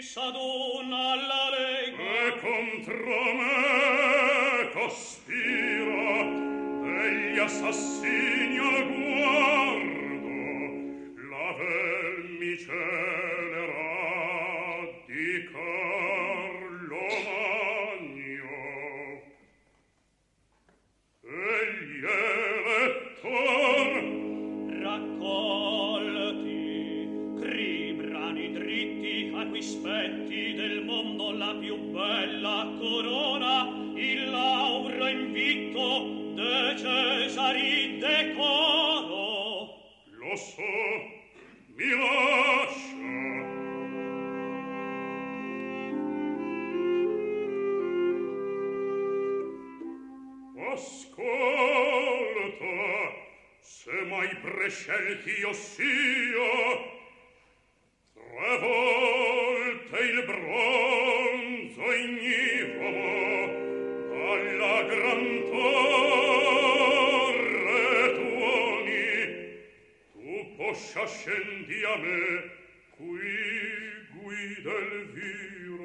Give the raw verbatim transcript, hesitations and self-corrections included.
s'aduna la lega e contro me cospira degli assassini al guardo la vermicela di Carlo Magno egli elettor raccolti cribrani dritti a cui spetti del mondo la più bella corona il lauro invitto de Cesari decoro lo so mi lascia ascolta se mai prescelti io sia tre volte il bronzo ignivomo alla gran torre tuoni tu poscia scendi a me qui guida il viro